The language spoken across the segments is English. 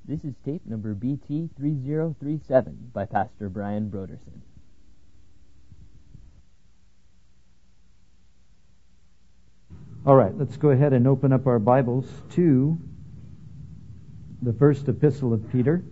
This is tape number BT3037 by Pastor Brian Broderson. All right, let's go ahead and open up our Bibles to the first epistle of Peter.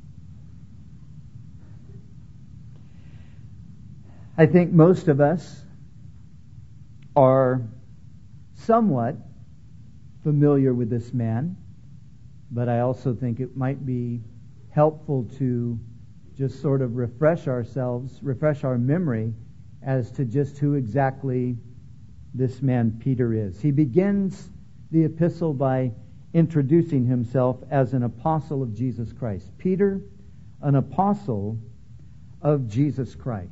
I think most of us are somewhat familiar with this man, but I also think it might be helpful to just sort of refresh our memory as to just who exactly this man Peter is. He begins the epistle by introducing himself as an apostle of Jesus Christ. Peter, an apostle of Jesus Christ.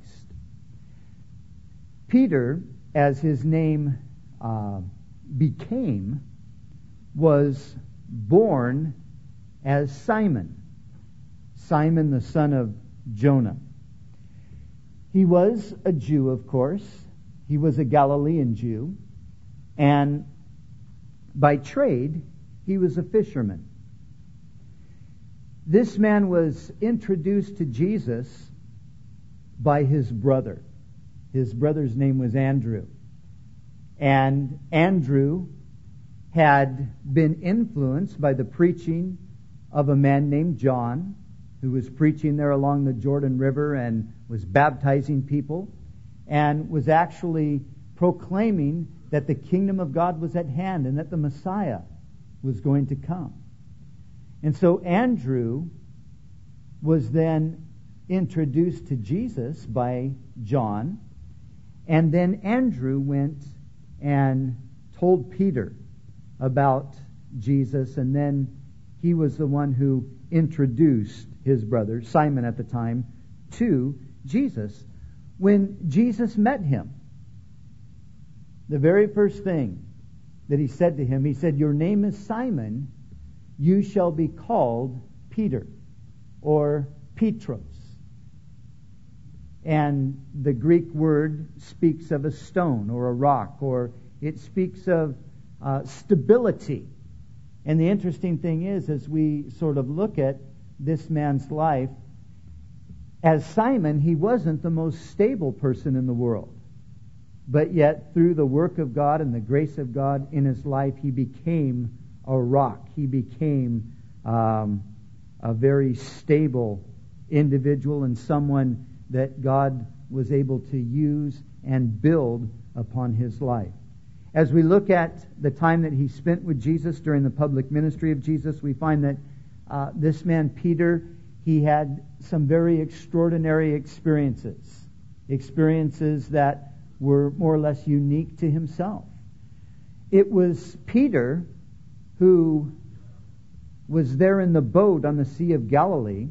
Peter, as his name became, was born as Simon the son of Jonah. He was a Jew, of course. He was a Galilean Jew, and by trade, he was a fisherman. This man was introduced to Jesus by his brother. His brother's name was Andrew. And Andrew had been influenced by the preaching of a man named John, who was preaching there along the Jordan River and was baptizing people, and was actually proclaiming that the kingdom of God was at hand and that the Messiah was going to come. And so Andrew was then introduced to Jesus by John, and then Andrew went and told Peter about Jesus, and then he was the one who introduced his brother, Simon at the time, to Jesus. When Jesus met him, the very first thing that he said to him, he said, "Your name is Simon, you shall be called Peter," or Petros. And the Greek word speaks of a stone or a rock, or it speaks of stability. And the interesting thing is, as we sort of look at this man's life, as Simon, he wasn't the most stable person in the world. But yet, through the work of God and the grace of God in his life, he became a rock. He became a very stable individual and someone that God was able to use and build upon his life. As we look at the time that he spent with Jesus during the public ministry of Jesus, we find that this man Peter, he had some very extraordinary experiences that were more or less unique to himself. It was Peter who was there in the boat on the Sea of Galilee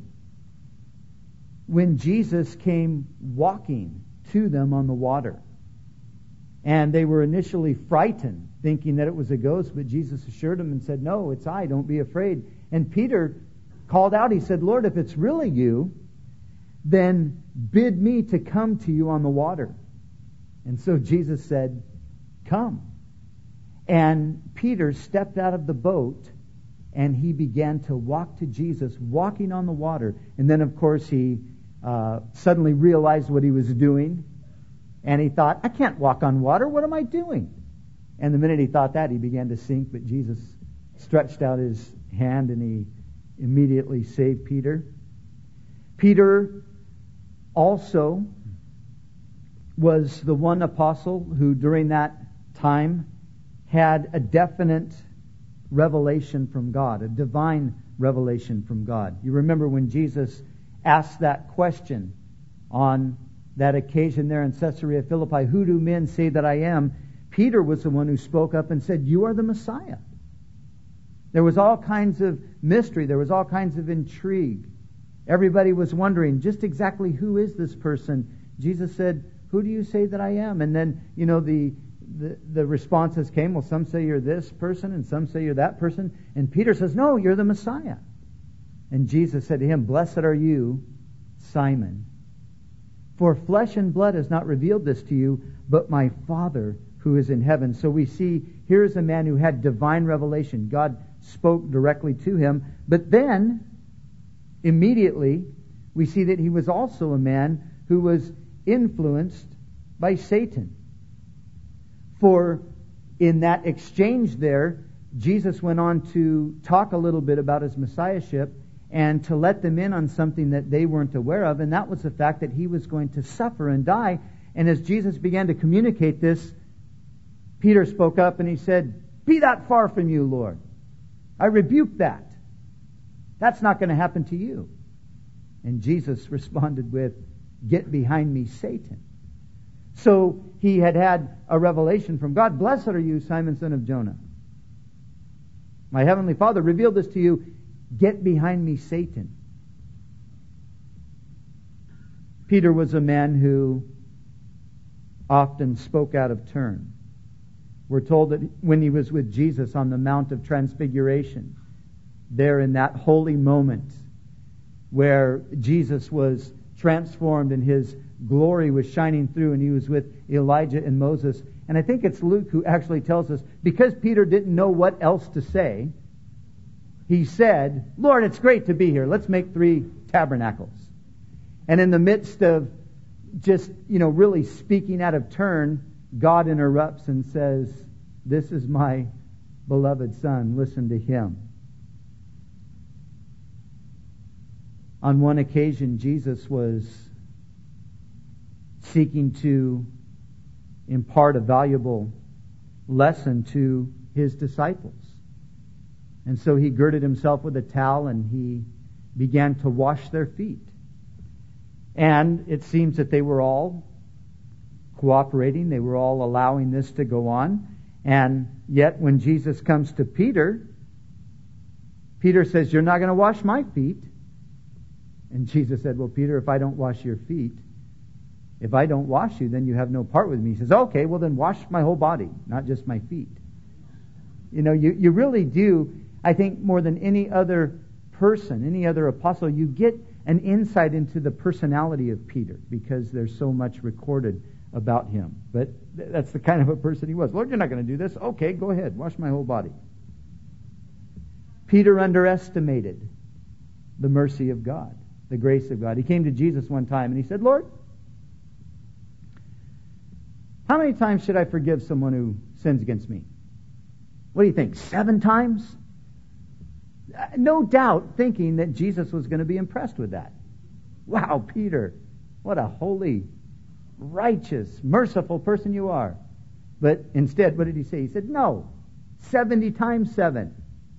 when Jesus came walking to them on the water. And they were initially frightened, thinking that it was a ghost, but Jesus assured them and said, "No, it's I, don't be afraid." And Peter called out, he said, "Lord, if it's really you, then bid me to come to you on the water." And so Jesus said, "Come." And Peter stepped out of the boat and he began to walk to Jesus, walking on the water. And then, of course, he suddenly realized what he was doing. And he thought, "I can't walk on water. What am I doing?" And the minute he thought that, he began to sink. But Jesus stretched out his hand and he immediately saved Peter. Peter also was the one apostle who during that time had a definite revelation from God, a divine revelation from God. You remember when Jesus asked that question on that occasion there in Caesarea Philippi, "Who do men say that I am?" Peter was the one who spoke up and said, "You are the Messiah." There was all kinds of mystery. There was all kinds of intrigue. Everybody was wondering just exactly who is this person. Jesus said, "Who do you say that I am?" And then, the responses came, "Well, some say you're this person and some say you're that person." And Peter says, "No, you're the Messiah." And Jesus said to him, "Blessed are you, Simon, for flesh and blood has not revealed this to you, but my Father who is in heaven." So we see here is a man who had divine revelation. God spoke directly to him. But then immediately we see that he was also a man who was influenced by Satan. For in that exchange there, Jesus went on to talk a little bit about his messiahship and to let them in on something that they weren't aware of, and that was the fact that he was going to suffer and die. And as Jesus began to communicate this, Peter spoke up and he said, "Be that far from you, Lord. I rebuke that. That's not going to happen to you." And Jesus responded with, "Get behind me, Satan." So he had a revelation from God. "Blessed are you, Simon, son of Jonah. My heavenly Father revealed this to you. Get behind me, Satan." Peter was a man who often spoke out of turn. We're told that when he was with Jesus on the Mount of Transfiguration, there in that holy moment where Jesus was transformed and his glory was shining through, and he was with Elijah and Moses. And I think it's Luke who actually tells us, because Peter didn't know what else to say, he said, "Lord, it's great to be here. Let's make 3 tabernacles." And in the midst of just, really speaking out of turn, God interrupts and says, "This is my beloved Son. Listen to him." On one occasion, Jesus was seeking to impart a valuable lesson to his disciples. And so he girded himself with a towel and he began to wash their feet. And it seems that they were all cooperating. They were all allowing this to go on. And yet when Jesus comes to Peter, Peter says, "You're not going to wash my feet." And Jesus said, "Well, Peter, if I don't wash your feet, if I don't wash you, then you have no part with me." He says, "Okay, well then wash my whole body, not just my feet." You really do, I think, more than any other person, any other apostle, you get an insight into the personality of Peter because there's so much recorded about him. But that's the kind of a person he was. "Lord, you're not going to do this. Okay, go ahead, wash my whole body." Peter underestimated the mercy of God, the grace of God. He came to Jesus one time and he said, "Lord, how many times should I forgive someone who sins against me?" What do you think, 7 times? No doubt thinking that Jesus was going to be impressed with that. Wow, Peter, what a holy, righteous, merciful person you are. But instead, what did he say? He said, "No, 70 times 7.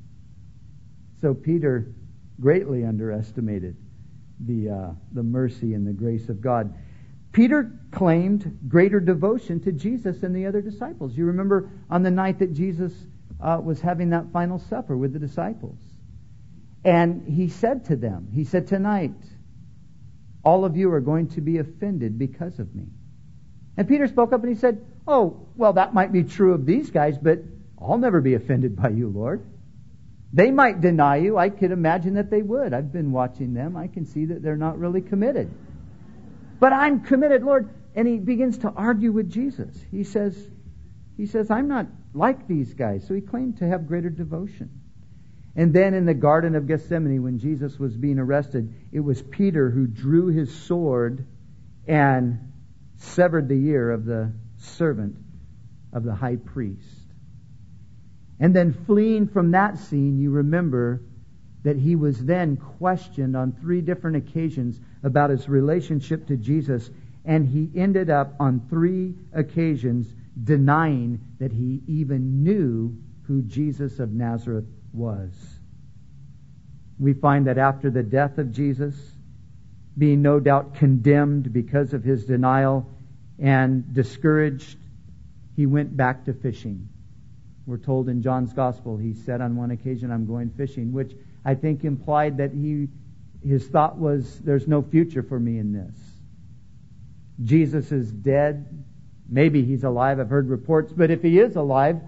So Peter greatly underestimated the mercy and the grace of God. Peter claimed greater devotion to Jesus than the other disciples. You remember on the night that Jesus was having that final supper with the disciples. And he said to them, he said, "Tonight, all of you are going to be offended because of me." And Peter spoke up and he said, "Oh, well, that might be true of these guys, but I'll never be offended by you, Lord. They might deny you. I could imagine that they would. I've been watching them. I can see that they're not really committed. But I'm committed, Lord." And he begins to argue with Jesus. He says, "I'm not like these guys." So he claimed to have greater devotion. And then in the Garden of Gethsemane, when Jesus was being arrested, it was Peter who drew his sword and severed the ear of the servant of the high priest. And then fleeing from that scene, you remember that he was then questioned on 3 different occasions about his relationship to Jesus, and he ended up on 3 occasions denying that he even knew who Jesus of Nazareth was. We find that after the death of Jesus, being no doubt condemned because of his denial and discouraged, he went back to fishing. We're told in John's Gospel, he said on one occasion, "I'm going fishing," which I think implied that his thought was, there's no future for me in this. Jesus is dead. Maybe he's alive. I've heard reports. But if he is alive,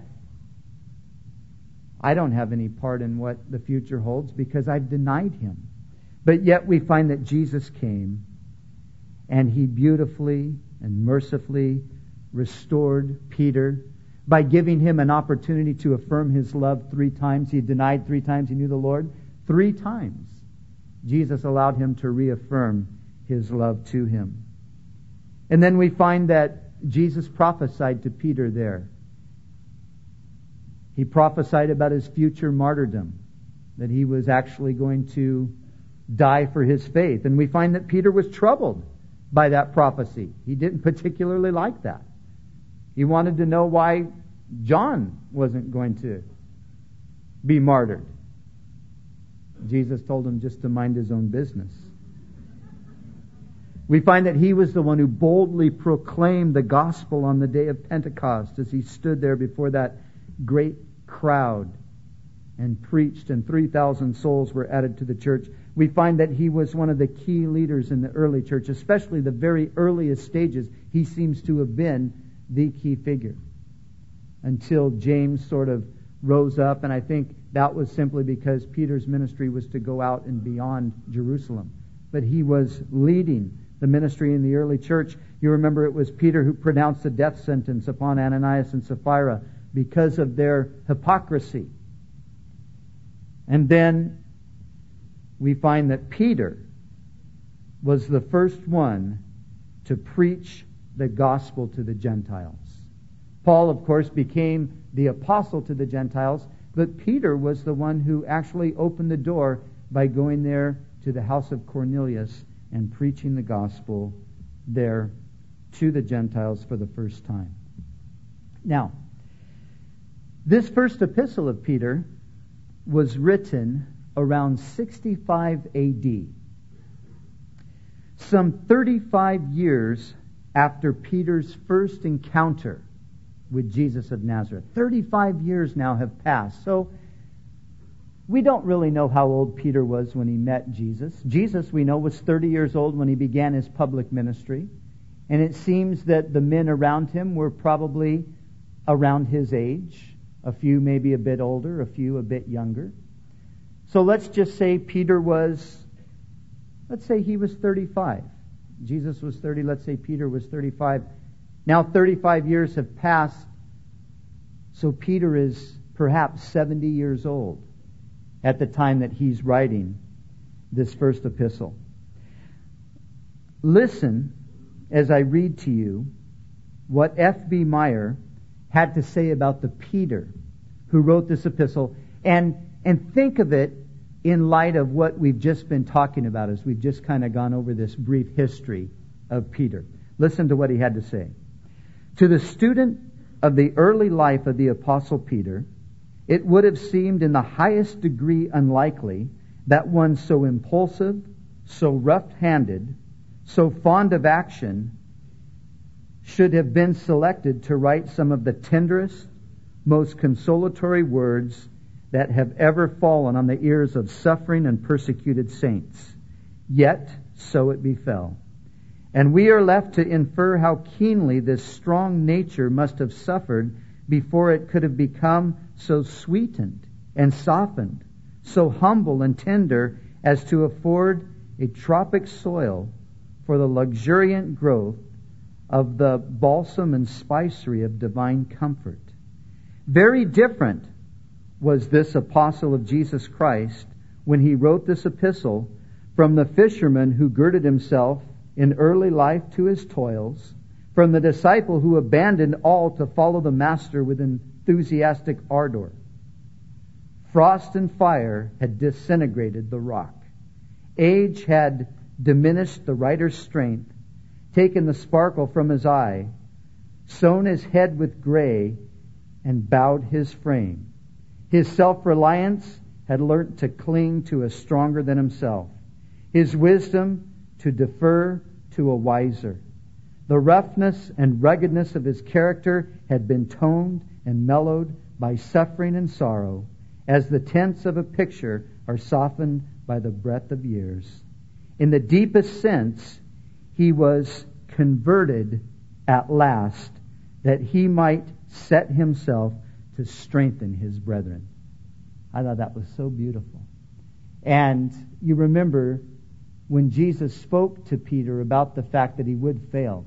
I don't have any part in what the future holds because I've denied him. But yet we find that Jesus came and he beautifully and mercifully restored Peter by giving him an opportunity to affirm his love 3 times. He denied 3 times he knew the Lord. 3 times. Jesus allowed him to reaffirm his love to him. And then we find that Jesus prophesied to Peter there. He prophesied about his future martyrdom, that he was actually going to die for his faith. And we find that Peter was troubled by that prophecy. He didn't particularly like that. He wanted to know why John wasn't going to be martyred. Jesus told him just to mind his own business. We find that he was the one who boldly proclaimed the gospel on the day of Pentecost as he stood there before that great crowd and preached, and 3,000 souls were added to the church. We find that he was one of the key leaders in the early church, especially the very earliest stages. He seems to have been the key figure until James sort of rose up, and I think that was simply because Peter's ministry was to go out and beyond Jerusalem. But he was leading the ministry in the early church. You remember it was Peter who pronounced the death sentence upon Ananias and Sapphira because of their hypocrisy. And then we find that Peter was the first one to preach the gospel to the Gentiles. Paul, of course, became the apostle to the Gentiles, but Peter was the one who actually opened the door by going there to the house of Cornelius and preaching the gospel there to the Gentiles for the first time. Now, this first epistle of Peter was written around 65 A.D., some 35 years after Peter's first encounter with Jesus of Nazareth. 35 years now have passed. So we don't really know how old Peter was when he met Jesus. Jesus, we know, was 30 years old when he began his public ministry. And it seems that the men around him were probably around his age. A few maybe a bit older, a few a bit younger. So let's just say Peter was, let's say he was 35. Jesus was 30, let's say Peter was 35. Now 35 years have passed, so Peter is perhaps 70 years old at the time that he's writing this first epistle. Listen as I read to you what F.B. Meyer had to say about the Peter who wrote this epistle, and think of it in light of what we've just been talking about as we've just kind of gone over this brief history of Peter. Listen to what he had to say. To the student of the early life of the Apostle Peter, it would have seemed in the highest degree unlikely that one so impulsive, so rough-handed, so fond of action should have been selected to write some of the tenderest, most consolatory words that have ever fallen on the ears of suffering and persecuted saints. Yet, so it befell. And we are left to infer how keenly this strong nature must have suffered before it could have become so sweetened and softened, so humble and tender as to afford a tropic soil for the luxuriant growth of the balsam and spicery of divine comfort. Very different was this apostle of Jesus Christ when he wrote this epistle from the fisherman who girded himself in early life to his toils, from the disciple who abandoned all to follow the master with enthusiastic ardor. Frost and fire had disintegrated the rock. Age had diminished the writer's strength, taken the sparkle from his eye, sown his head with gray, and bowed his frame. His self-reliance had learnt to cling to a stronger than himself. His wisdom to defer to a wiser. The roughness and ruggedness of his character had been toned and mellowed by suffering and sorrow, as the tints of a picture are softened by the breath of years. In the deepest sense, he was converted at last, that he might set himself to strengthen his brethren. I thought that was so beautiful. And you remember when Jesus spoke to Peter about the fact that he would fail.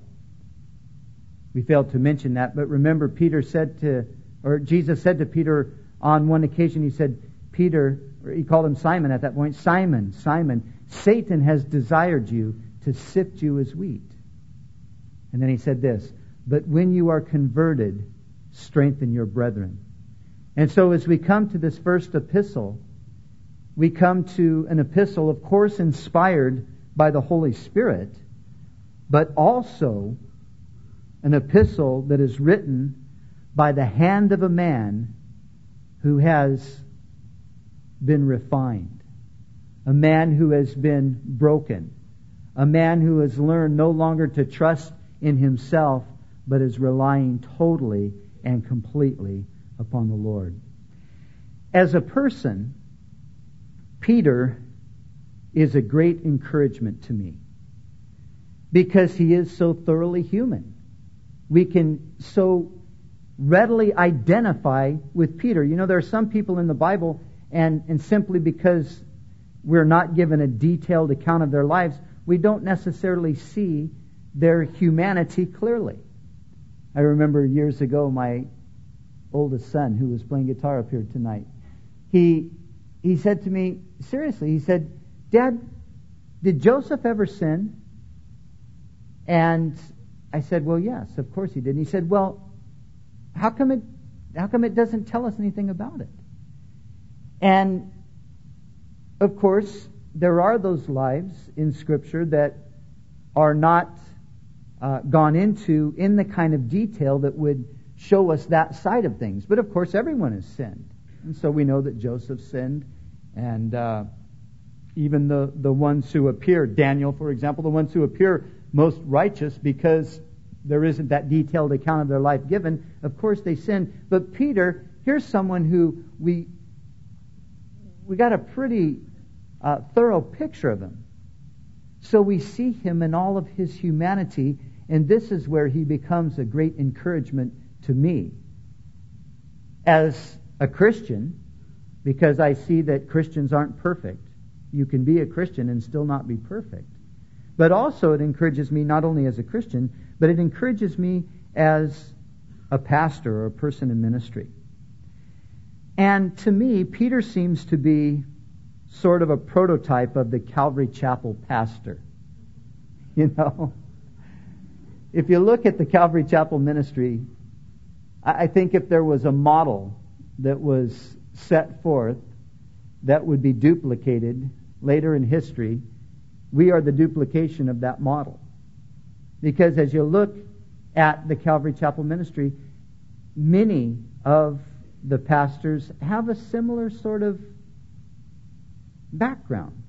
We failed to mention that, but remember Jesus said to Peter on one occasion, he said, Peter, or he called him Simon at that point, Simon, Simon, Satan has desired you to sift you as wheat. And then he said this, but when you are converted, strengthen your brethren. And so as we come to this first epistle, we come to an epistle, of course, inspired by the Holy Spirit, but also an epistle that is written by the hand of a man who has been refined, a man who has been broken, a man who has learned no longer to trust in himself, but is relying totally and completely upon the Lord. As a person, Peter is a great encouragement to me because he is so thoroughly human. We can so readily identify with Peter. You know, there are some people in the Bible, and simply because we're not given a detailed account of their lives, we don't necessarily see their humanity clearly. I remember years ago, my oldest son, who was playing guitar up here tonight, he said to me, seriously, he said, Dad, did Joseph ever sin? And I said, well, yes, of course he did. And he said, well, how come it doesn't tell us anything about it? And of course, there are those lives in Scripture that are not gone into in the kind of detail that would show us that side of things. But of course, everyone has sinned. And so we know that Joseph sinned, and even the ones who appear, Daniel, for example, the ones who appear most righteous because there isn't that detailed account of their life given, of course they sinned. But Peter, here's someone who we got a pretty thorough picture of him. So we see him in all of his humanity, and this is where he becomes a great encouragement to me as a Christian, because I see that Christians aren't perfect. You can be a Christian and still not be perfect. But also it encourages me not only as a Christian, but it encourages me as a pastor or a person in ministry. And to me, Peter seems to be sort of a prototype of the Calvary Chapel pastor. You know, if you look at the Calvary Chapel ministry, I think if there was a model that was set forth that would be duplicated later in history, we are the duplication of that model. Because as you look at the Calvary Chapel ministry, many of the pastors have a similar sort of background.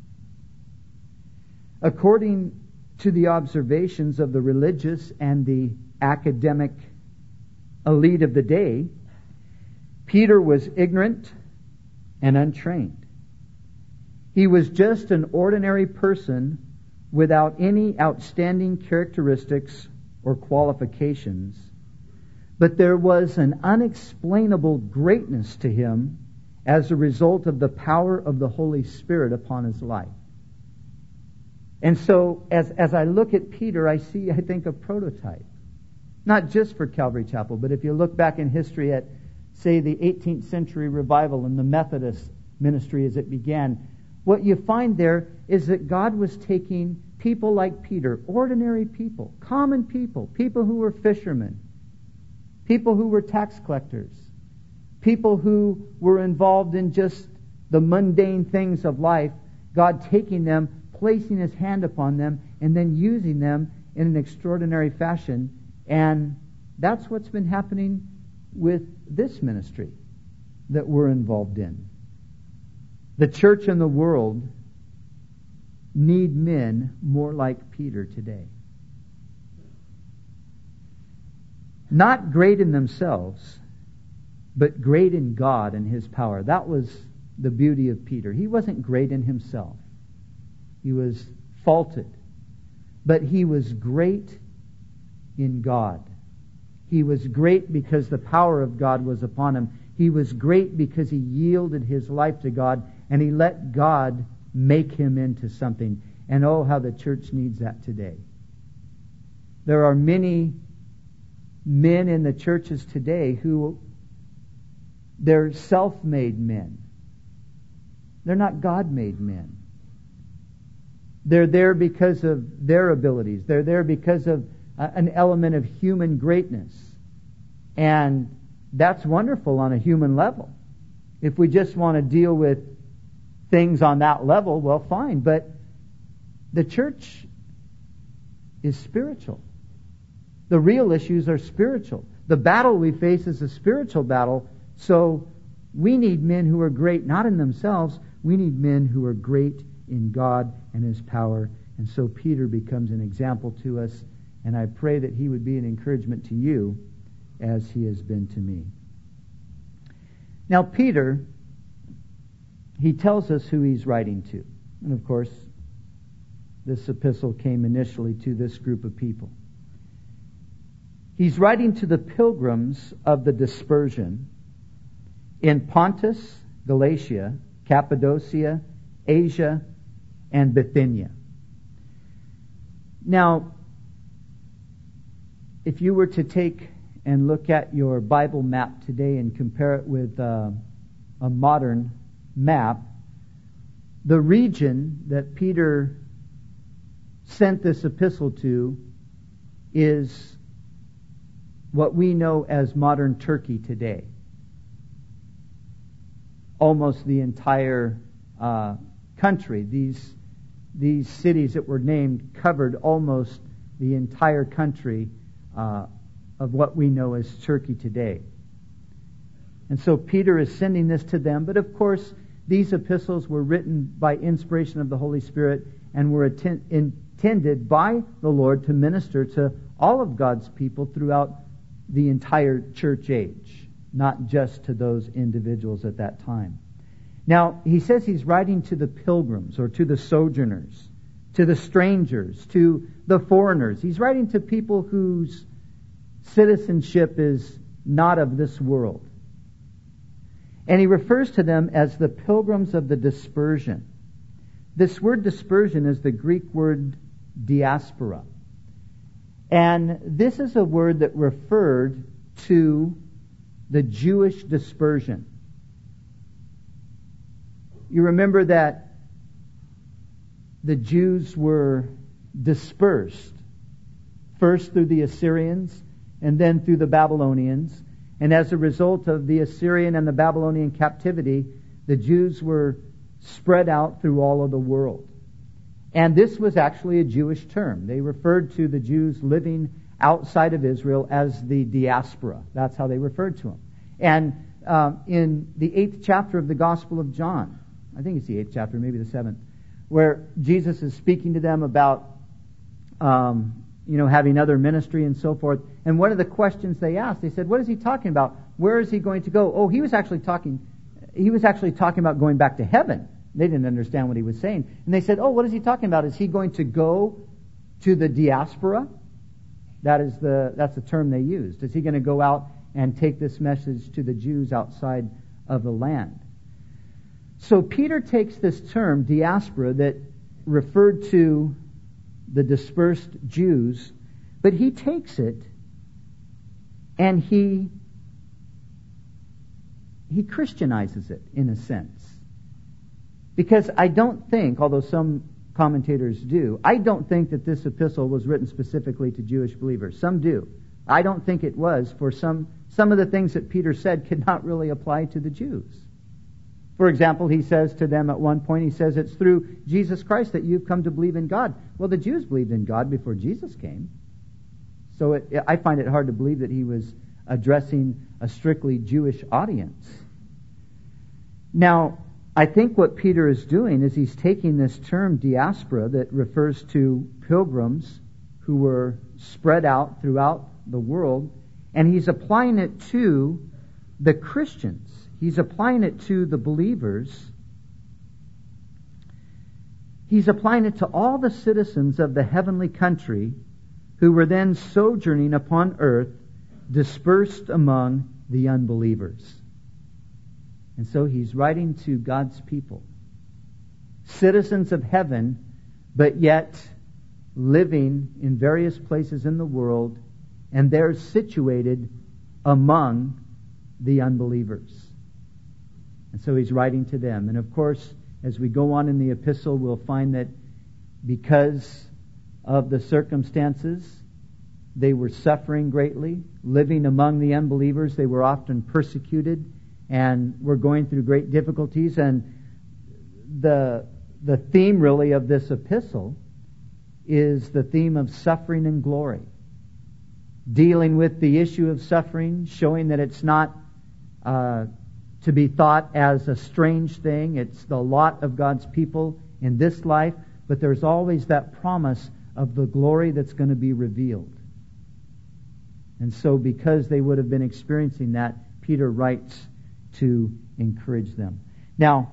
According to the observations of the religious and the academic elite of the day, Peter was ignorant and untrained. He was just an ordinary person without any outstanding characteristics or qualifications, but there was an unexplainable greatness to him as a result of the power of the Holy Spirit upon his life. And so, as I look at Peter, I think, a prototype. Not just for Calvary Chapel, but if you look back in history at, say, the 18th century revival and the Methodist ministry as it began, what you find there is that God was taking people like Peter, ordinary people, common people, people who were fishermen, people who were tax collectors, people who were involved in just the mundane things of life, God taking them, placing His hand upon them, and then using them in an extraordinary fashion. And that's what's been happening with this ministry that we're involved in. The church and the world need men more like Peter today. Not great in themselves, but great in God and His power. That was the beauty of Peter. He wasn't great in himself. He was faulted. But he was great in God. He was great because the power of God was upon him. He was great because he yielded his life to God and he let God make him into something. And oh, how the church needs that today. There are many men in the churches today who they're self-made men. They're not God-made men. They're there because of their abilities. They're there because of an element of human greatness. And that's wonderful on a human level. If we just want to deal with things on that level, well, fine. But the church is spiritual. The real issues are spiritual. The battle we face is a spiritual battle. So we need men who are great, not in themselves. We need men who are great in God and His power. And so Peter becomes an example to us. And I pray that he would be an encouragement to you as he has been to me. Now, Peter, he tells us who he's writing to. And of course, this epistle came initially to this group of people. He's writing to the pilgrims of the dispersion in Pontus, Galatia, Cappadocia, Asia, and Bithynia. Now, if you were to take and look at your Bible map today and compare it with a modern map, the region that Peter sent this epistle to is what we know as modern Turkey today. Almost the entire country. These cities that were named covered almost the entire country of what we know as Turkey today. And so Peter is sending this to them, but of course these epistles were written by inspiration of the Holy Spirit and were intended by the Lord to minister to all of God's people throughout the entire church age, not just to those individuals at that time. Now, he says he's writing to the pilgrims or to the sojourners, to the strangers, to the foreigners. He's writing to people whose citizenship is not of this world. And he refers to them as the pilgrims of the dispersion. This word dispersion is the Greek word diaspora. And this is a word that referred to the Jewish dispersion. You remember that the Jews were dispersed, first through the Assyrians and then through the Babylonians. And as a result of the Assyrian and the Babylonian captivity, the Jews were spread out through all of the world. And this was actually a Jewish term. They referred to the Jews living outside of Israel as the diaspora. That's how they referred to them. And in the 8th chapter of the Gospel of John, I think it's the 8th chapter, maybe the 7th, where Jesus is speaking to them about having other ministry and so forth. And one of the questions they asked, they said, what is he talking about? Where is he going to go? Oh, he was actually talking about going back to heaven. They didn't understand what he was saying. And they said, oh, what is he talking about? Is he going to go to the diaspora? That's the term they used. Is he going to go out and take this message to the Jews outside of the land? So Peter takes this term, diaspora, that referred to the dispersed Jews, but he takes it and he Christianizes it in a sense. Because I don't think, although some commentators do, I don't think that this epistle was written specifically to Jewish believers. Some do. I don't think it was, for some of the things that Peter said could not really apply to the Jews. For example, he says to them at one point, he says, it's through Jesus Christ that you've come to believe in God. Well, the Jews believed in God before Jesus came. So I find it hard to believe that he was addressing a strictly Jewish audience. Now, I think what Peter is doing is he's taking this term diaspora that refers to pilgrims who were spread out throughout the world, and he's applying it to the Christians. He's applying it to the believers. He's applying it to all the citizens of the heavenly country who were then sojourning upon earth, dispersed among the unbelievers. And so he's writing to God's people, citizens of heaven, but yet living in various places in the world, and they're situated among the unbelievers. And so he's writing to them. And of course, As we go on in the epistle, we'll find that because of the circumstances, they were suffering greatly. Living among the unbelievers, they were often persecuted and were going through great difficulties. And the theme really of this epistle is the theme of suffering and glory. Dealing with the issue of suffering, showing that it's not to be thought as a strange thing. It's the lot of God's people in this life, but there's always that promise of the glory that's going to be revealed. And so because they would have been experiencing that, Peter writes to encourage them. Now,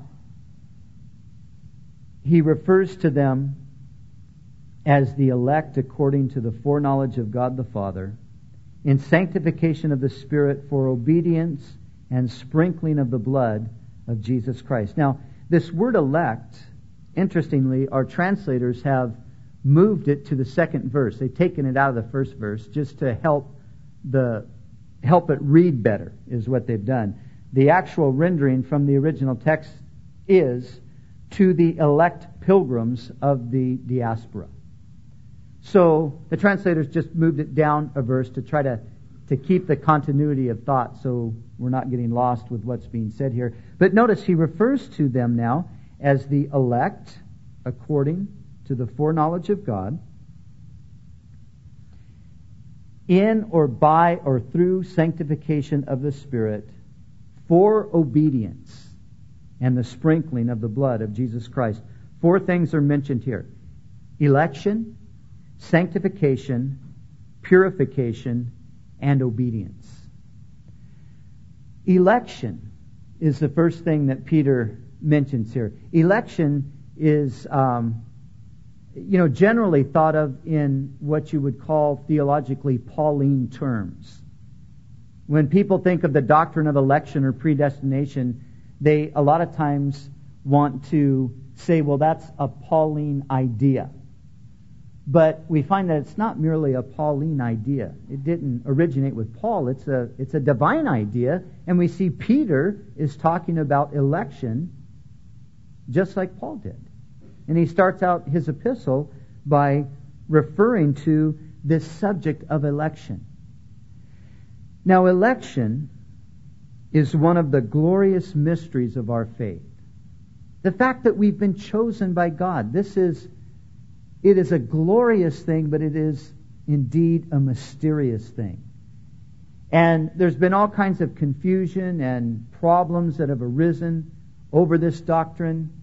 he refers to them as the elect according to the foreknowledge of God the Father, in sanctification of the Spirit for obedience and sprinkling of the blood of Jesus Christ. Now, this word elect, interestingly, our translators have moved it to the second verse. They've taken it out of the first verse just to help it read better, is what they've done. The actual rendering from the original text is to the elect pilgrims of the diaspora. So the translators just moved it down a verse to try to keep the continuity of thought so we're not getting lost with what's being said here. But notice he refers to them now as the elect according to the foreknowledge of God, in or by or through sanctification of the Spirit for obedience and the sprinkling of the blood of Jesus Christ. 4 things are mentioned here: election, sanctification, purification, and obedience. Election is the first thing that Peter mentions here. Election is generally thought of in what you would call theologically Pauline terms. When people think of the doctrine of election or predestination, they a lot of times want to say, well, that's a Pauline idea. But we find that it's not merely a Pauline idea. It didn't originate with Paul. It's a divine idea. And we see Peter is talking about election just like Paul did. And he starts out his epistle by referring to this subject of election. Now, election is one of the glorious mysteries of our faith. The fact that we've been chosen by God. It is a glorious thing, but it is indeed a mysterious thing. And there's been all kinds of confusion and problems that have arisen over this doctrine.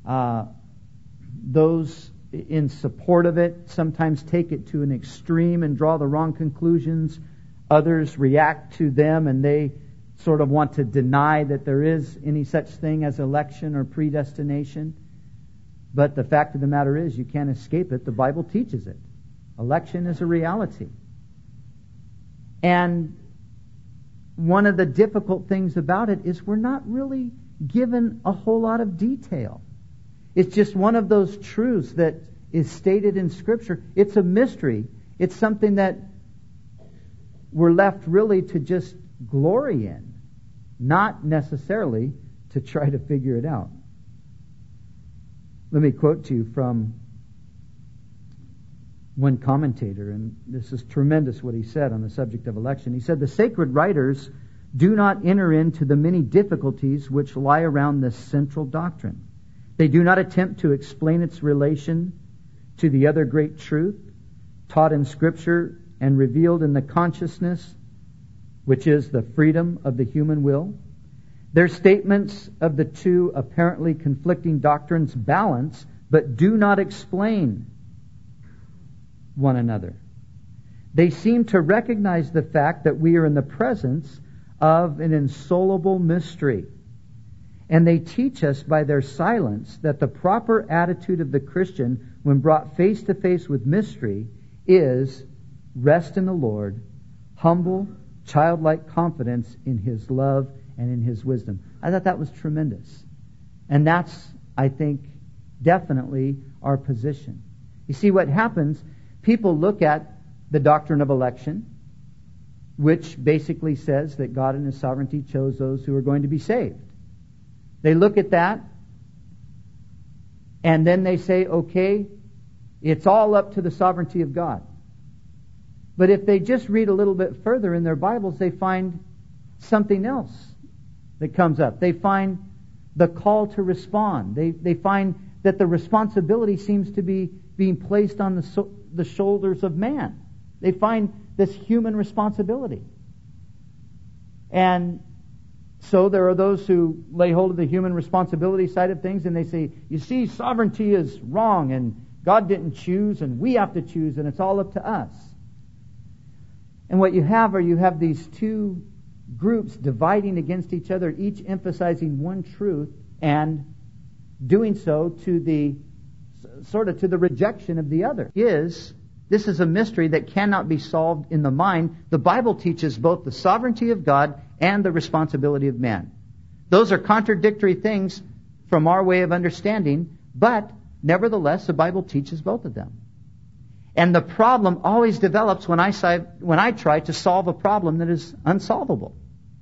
Those in support of it sometimes take it to an extreme and draw the wrong conclusions. Others react to them and they sort of want to deny that there is any such thing as election or predestination. But the fact of the matter is, you can't escape it. The Bible teaches it. Election is a reality. And one of the difficult things about it is we're not really given a whole lot of detail. It's just one of those truths that is stated in Scripture. It's a mystery. It's something that we're left really to just glory in, not necessarily to try to figure it out. Let me quote to you from one commentator, and this is tremendous what he said on the subject of election. He said, "The sacred writers do not enter into the many difficulties which lie around this central doctrine. They do not attempt to explain its relation to the other great truth taught in Scripture and revealed in the consciousness, which is the freedom of the human will. Their statements of the two apparently conflicting doctrines balance, but do not explain one another. They seem to recognize the fact that we are in the presence of an insoluble mystery. And they teach us by their silence that the proper attitude of the Christian when brought face to face with mystery is rest in the Lord, humble, childlike confidence in His love and in His wisdom." I thought that was tremendous. And that's, I think, definitely our position. You see, what happens, people look at the doctrine of election, which basically says that God in His sovereignty chose those who are going to be saved. They look at that, And then they say, okay, it's all up to the sovereignty of God. But if they just read a little bit further in their Bibles, they find something else that comes up. They find the call to respond. They find that the responsibility seems to be being placed on the shoulders of man. They find this human responsibility. And so there are those who lay hold of the human responsibility side of things, and they say, you see, sovereignty is wrong, and God didn't choose, and we have to choose, and it's all up to us. And what you have these two groups dividing against each other, each emphasizing one truth, and doing so to the rejection of the other. This is a mystery that cannot be solved in the mind. The Bible teaches both the sovereignty of God and the responsibility of man. Those are contradictory things from our way of understanding, but nevertheless, the Bible teaches both of them. And the problem always develops when I try to solve a problem that is unsolvable.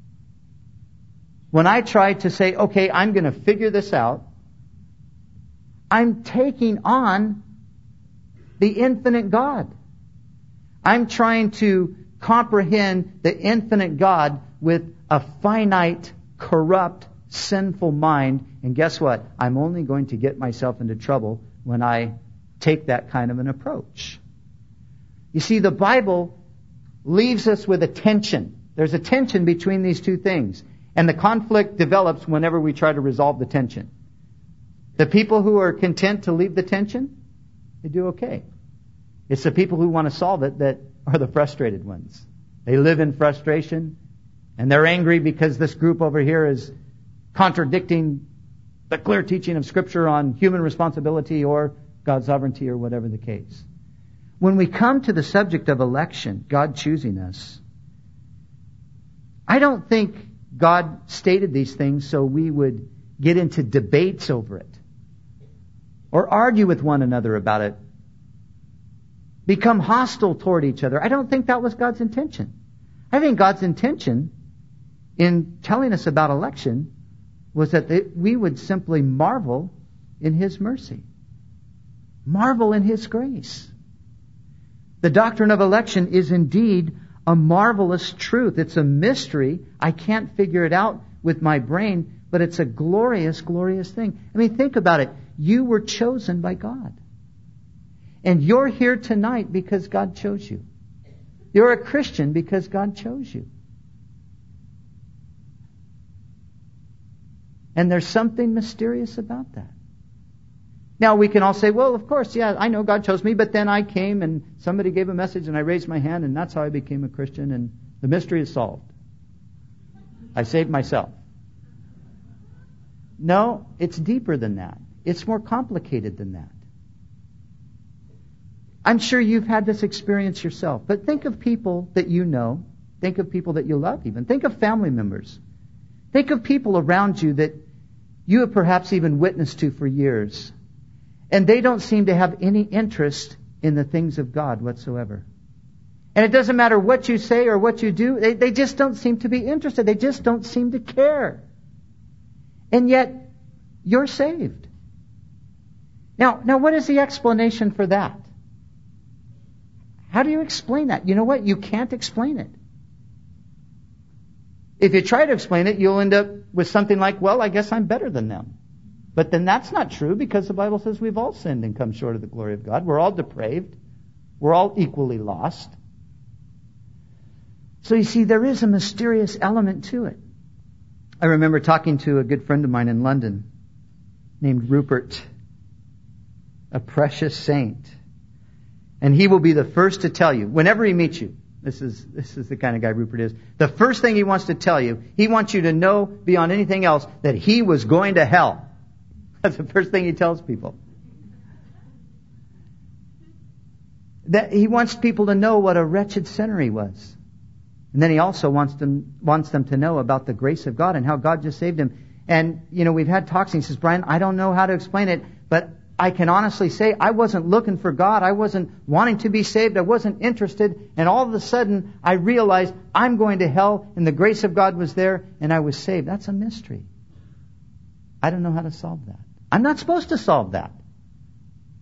When I try to say, okay, I'm going to figure this out, I'm taking on the infinite God. I'm trying to comprehend the infinite God with a finite, corrupt, sinful mind. And guess what? I'm only going to get myself into trouble when I take that kind of an approach. You see, the Bible leaves us with a tension. There's a tension between these two things. And the conflict develops whenever we try to resolve the tension. The people who are content to leave the tension, they do okay. It's the people who want to solve it that are the frustrated ones. They live in frustration, and they're angry because this group over here is contradicting the clear teaching of Scripture on human responsibility or God's sovereignty or whatever the case. When we come to the subject of election, God choosing us, I don't think God stated these things so we would get into debates over it or argue with one another about it, become hostile toward each other. I don't think that was God's intention. I think God's intention in telling us about election was that we would simply marvel in His mercy, marvel in His grace. The doctrine of election is indeed a marvelous truth. It's a mystery. I can't figure it out with my brain, but it's a glorious, glorious thing. I mean, think about it. You were chosen by God. And you're here tonight because God chose you. You're a Christian because God chose you. And there's something mysterious about that. Now, we can all say, well, of course, yeah, I know God chose me, but then I came and somebody gave a message and I raised my hand and that's how I became a Christian and the mystery is solved. I saved myself. No, it's deeper than that. It's more complicated than that. I'm sure you've had this experience yourself, but think of people that you know. Think of people that you love even. Think of family members. Think of people around you that you have perhaps even witnessed to for years. And they don't seem to have any interest in the things of God whatsoever. And it doesn't matter what you say or what you do. They just don't seem to be interested. They just don't seem to care. And yet, you're saved. Now, what is the explanation for that? How do you explain that? You know what? You can't explain it. If you try to explain it, you'll end up with something like, well, I guess I'm better than them. But then that's not true because the Bible says we've all sinned and come short of the glory of God. We're all depraved. We're all equally lost. So you see, there is a mysterious element to it. I remember talking to a good friend of mine in London named Rupert, a precious saint. And he will be the first to tell you, whenever he meets you, this is the kind of guy Rupert is, the first thing he wants to tell you, he wants you to know beyond anything else that he was going to hell. That's the first thing he tells people. That he wants people to know what a wretched sinner he was. And then he also wants them to know about the grace of God and how God just saved him. And, we've had talks and he says, Brian, I don't know how to explain it, but I can honestly say I wasn't looking for God. I wasn't wanting to be saved. I wasn't interested. And all of a sudden, I realized I'm going to hell and the grace of God was there and I was saved. That's a mystery. I don't know how to solve that. I'm not supposed to solve that.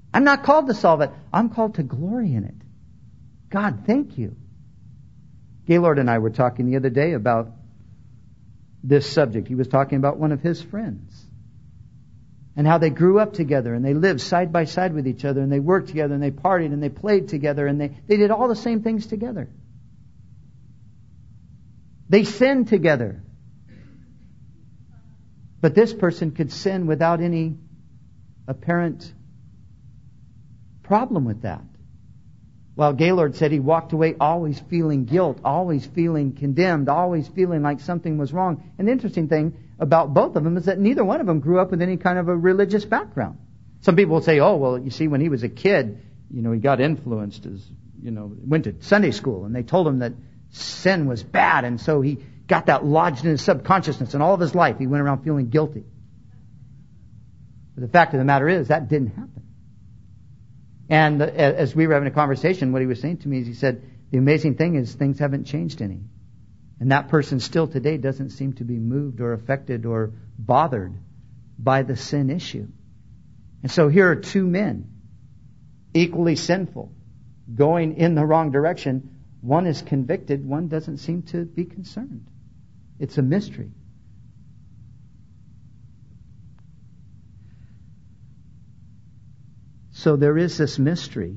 I'm not called to solve it. I'm called to glory in it. God, thank you. Gaylord and I were talking the other day about this subject. He was talking about one of his friends and how they grew up together and they lived side by side with each other and they worked together and they partied and they played together and they did all the same things together. They sinned together. But this person could sin without any apparent problem with that. While Gaylord said he walked away always feeling guilt, always feeling condemned, always feeling like something was wrong. And the interesting thing about both of them is that neither one of them grew up with any kind of a religious background. Some people will say, oh, well, you see, when he was a kid, he got influenced went to Sunday school and they told him that sin was bad, and so he got that lodged in his subconsciousness, and all of his life he went around feeling guilty. But the fact of the matter is, that didn't happen. And as we were having a conversation, what he was saying to me is, he said, the amazing thing is things haven't changed any. And that person still today doesn't seem to be moved or affected or bothered by the sin issue. And so here are two men, equally sinful, going in the wrong direction. One is convicted, one doesn't seem to be concerned. It's a mystery. So there is this mystery.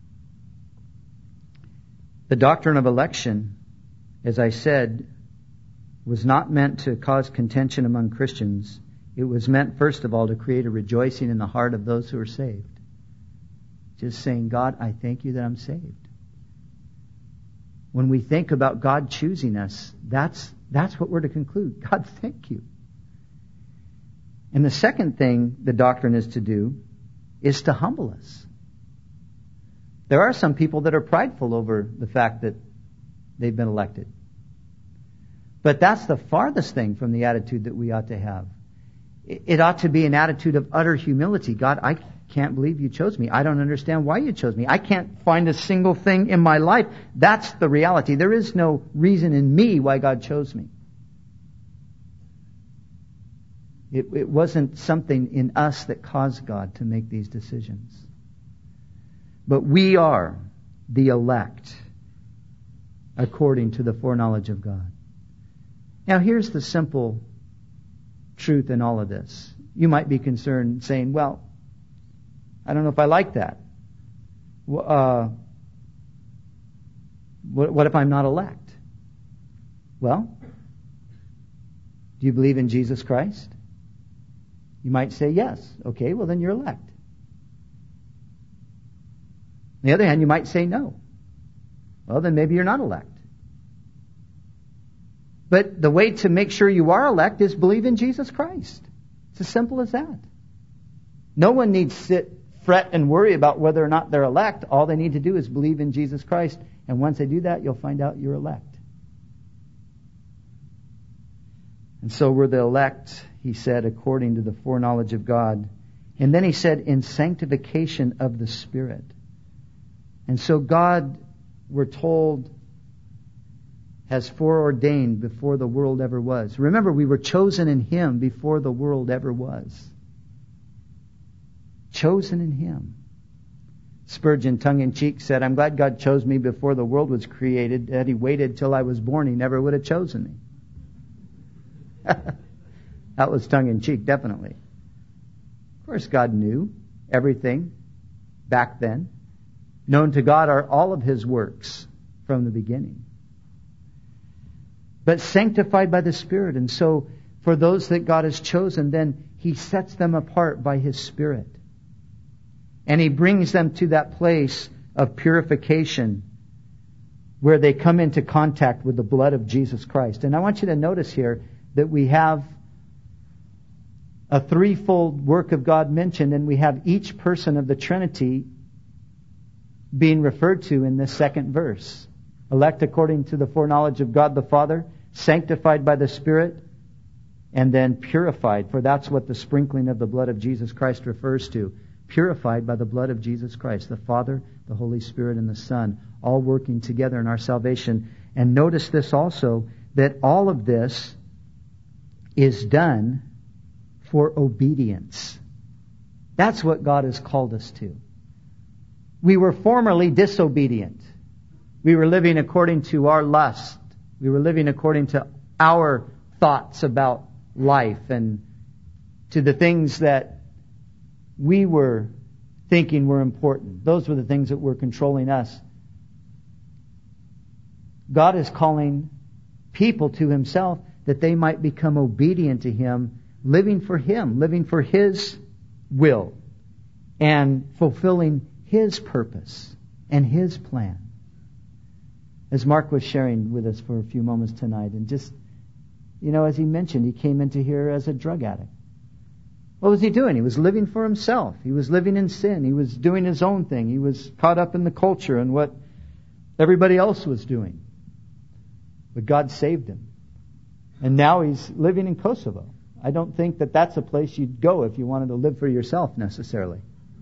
The doctrine of election, as I said, was not meant to cause contention among Christians. It was meant, first of all, to create a rejoicing in the heart of those who are saved. Just saying, God, I thank you that I'm saved. When we think about God choosing us, that's what we're to conclude. God, thank you. And the second thing the doctrine is to do is to humble us. There are some people that are prideful over the fact that they've been elected. But that's the farthest thing from the attitude that we ought to have. It ought to be an attitude of utter humility. God, I can't believe you chose me. I don't understand why you chose me. I can't find a single thing in my life. That's the reality. There is no reason in me why God chose me. It wasn't something in us that caused God to make these decisions. But we are the elect according to the foreknowledge of God. Now here's the simple truth in all of this. You might be concerned saying, well, I don't know if I like that. What if I'm not elect? Well, do you believe in Jesus Christ? You might say yes. Okay, well then you're elect. On the other hand, you might say no. Well, then maybe you're not elect. But the way to make sure you are elect is believe in Jesus Christ. It's as simple as that. No one needs to sit, fret, and worry about whether or not they're elect. All they need to do is believe in Jesus Christ. And once they do that, you'll find out you're elect. And so we're the elect, he said, according to the foreknowledge of God. And then he said, in sanctification of the Spirit. And so God, we're told, has foreordained before the world ever was. Remember, we were chosen in Him before the world ever was. Chosen in Him. Spurgeon, tongue-in-cheek, said, I'm glad God chose me before the world was created. Had He waited till I was born, He never would have chosen me. That was tongue-in-cheek, definitely. Of course, God knew everything back then. Known to God are all of His works from the beginning. But sanctified by the Spirit. And so, for those that God has chosen, then He sets them apart by His Spirit. And He brings them to that place of purification where they come into contact with the blood of Jesus Christ. And I want you to notice here that we have a threefold work of God mentioned, and we have each person of the Trinity being referred to in this second verse. Elect according to the foreknowledge of God the Father, sanctified by the Spirit, and then purified, for that's what the sprinkling of the blood of Jesus Christ refers to. Purified by the blood of Jesus Christ, the Father, the Holy Spirit, and the Son, all working together in our salvation. And notice this also, that all of this is done for obedience. That's what God has called us to. We were formerly disobedient. We were living according to our lust. We were living according to our thoughts about life and to the things that we were thinking were important. Those were the things that were controlling us. God is calling people to Himself that they might become obedient to Him, living for His will, and fulfilling His purpose and His plan. As Mark was sharing with us for a few moments tonight, and just, as he mentioned, he came into here as a drug addict. What was he doing? He was living for himself. He was living in sin. He was doing his own thing. He was caught up in the culture and what everybody else was doing. But God saved him. And now he's living in Kosovo. I don't think that that's a place you'd go if you wanted to live for yourself necessarily.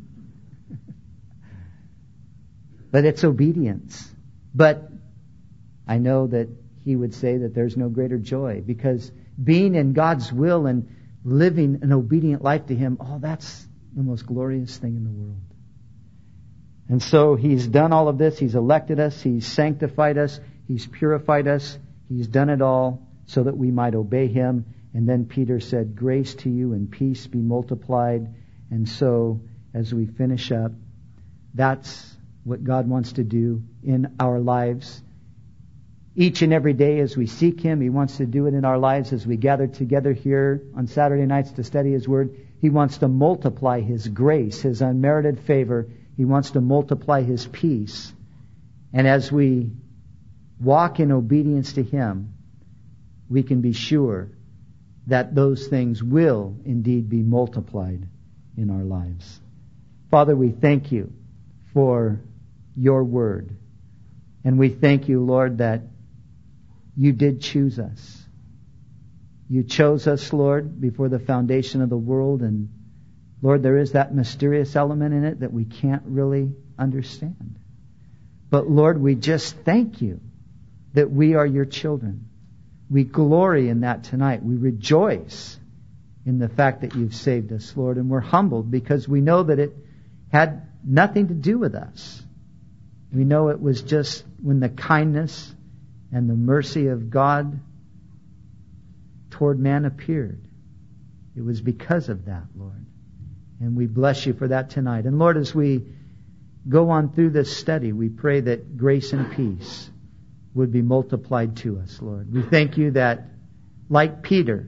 But it's obedience. But I know that he would say that there's no greater joy, because being in God's will and living an obedient life to Him, that's the most glorious thing in the world. And so He's done all of this. He's elected us. He's sanctified us. He's purified us. He's done it all so that we might obey Him. And then Peter said, grace to you and peace be multiplied. And so, as we finish up, that's what God wants to do in our lives. Each and every day as we seek Him, He wants to do it in our lives as we gather together here on Saturday nights to study His Word. He wants to multiply His grace, His unmerited favor. He wants to multiply His peace. And as we walk in obedience to Him, we can be sure that those things will indeed be multiplied in our lives. Father, we thank You for Your Word. And we thank You, Lord, that You did choose us. You chose us, Lord, before the foundation of the world. And Lord, there is that mysterious element in it that we can't really understand. But Lord, we just thank You that we are Your children. We glory in that tonight. We rejoice in the fact that You've saved us, Lord. And we're humbled because we know that it had nothing to do with us. We know it was just when the kindness and the mercy of God toward man appeared. It was because of that, Lord. And we bless You for that tonight. And Lord, as we go on through this study, we pray that grace and peace would be multiplied to us, Lord. We thank You that, like Peter,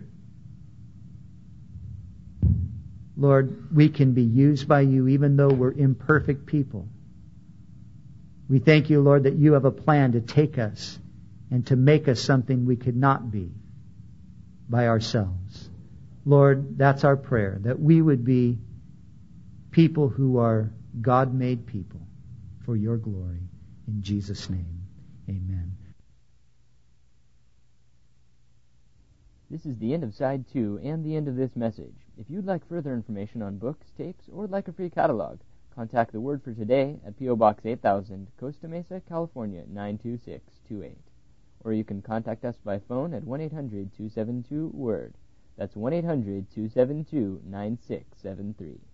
Lord, we can be used by You even though we're imperfect people. We thank You, Lord, that You have a plan to take us and to make us something we could not be by ourselves. Lord, that's our prayer, that we would be people who are God-made people for Your glory. In Jesus' name, amen. This is the end of Side 2 and the end of this message. If you'd like further information on books, tapes, or would like a free catalog, contact The Word for Today at P.O. Box 8000, Costa Mesa, California, 92628. Or you can contact us by phone at 1-800-272-WORD. That's 1-800-272-9673.